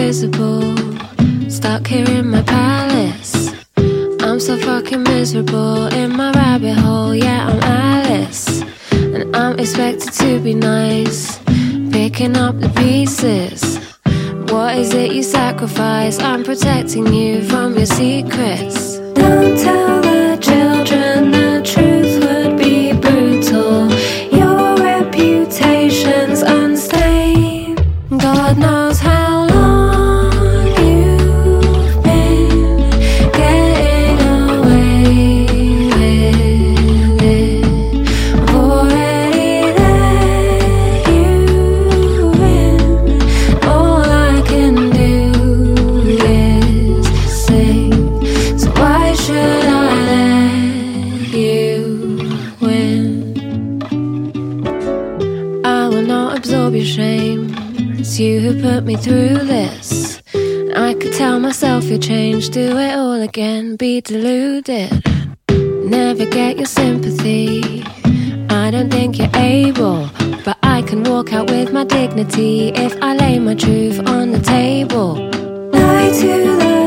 invisible, stuck here in my palace. I'm so fucking miserable in my rabbit hole. Yeah, I'm Alice, and I'm expected to be nice, picking up the pieces. What is it you sacrifice? I'm protecting you from your secrets. Don't tell the children the truth would be brutal. Your reputation's unstained. God knows how long you've been getting away with it. I've already let you in. All I can do is sing. So why should I let you win? I will not absorb your shame. It's you who put me through this. I could tell myself you changed. Do it all again, be deluded. Never get your sympathy. I don't think you're able, but I can walk out with my dignity if I lay my truth on the table. Lie to the